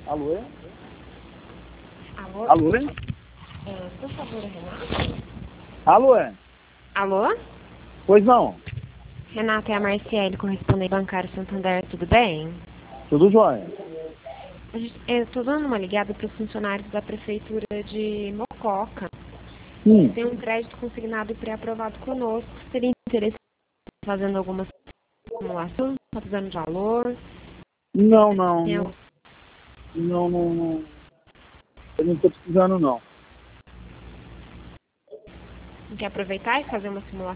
Alô? Alô? Alô? Por favor, Renata? Alô? Alô? Pois não. Renata, é a Marciele, correspondente bancário Santander, tudo bem? Tudo jóia. Eu estou dando uma ligada para os funcionários da Prefeitura de Mococa. Tem um crédito consignado e pré-aprovado conosco. Seria interesse em fazendo alguma simulação? Está precisando de valor? Não, Tem não. algum... Não. Eu não estou precisando, não. Quer aproveitar e fazer uma simulação?